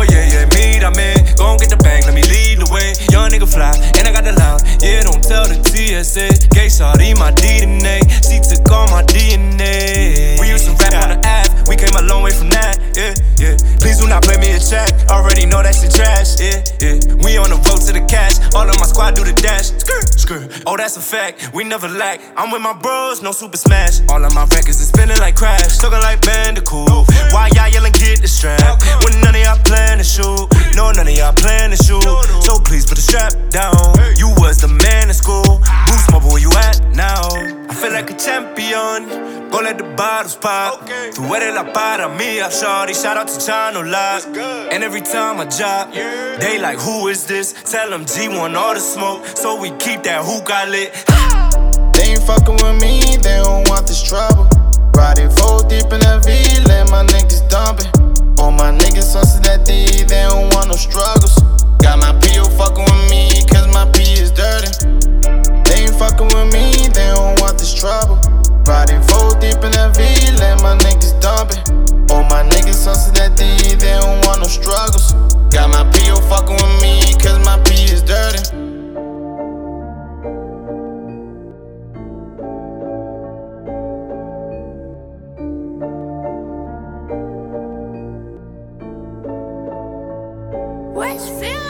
yeah, me, I'm in. Gon' get the bag, let me lead the way. Young nigga fly, and I got the loud. Yeah, don't tell the TSA. Gay shawty, my DNA. She took all my DNA. We used to rap on the app, we came a long way from that. Yeah, yeah. Please do not play me a check. Already know that shit trash. Yeah, yeah. We on the road to the cash. All of my squad do the dash. Skirt, skirt. Oh, that's a fact. We never lack. I'm with my bros, no super smash. All of my records is spinning like crash. Talking like Bandicoot. Why y'all yelling, get the strap? When none of y'all plan to shoot. No, none of y'all plan to shoot. So please put the strap down. You was the man in school. Boost mobile, where you at now? I feel like a champion. Go let the bottles pop. Tú eres la para mía, shawty. Shout out to Chano Lot. And every time I drop, they like, who is this? Tell them G want all the smoke, so we keep that hookah lit. They ain't fucking with me, they don't want this trouble. Riding full deep in the V, let my niggas dump it. All my niggas hustle that D, they don't want no struggles. Got my PO fucking with me, cause my P is dirty. They ain't fucking with me, they don't want this trouble. Riding full deep in the V, let my niggas dump it. All my niggas hustle that D, they don't want no struggles. Got my PO fucking with me, cause my P is dirty. West Philly.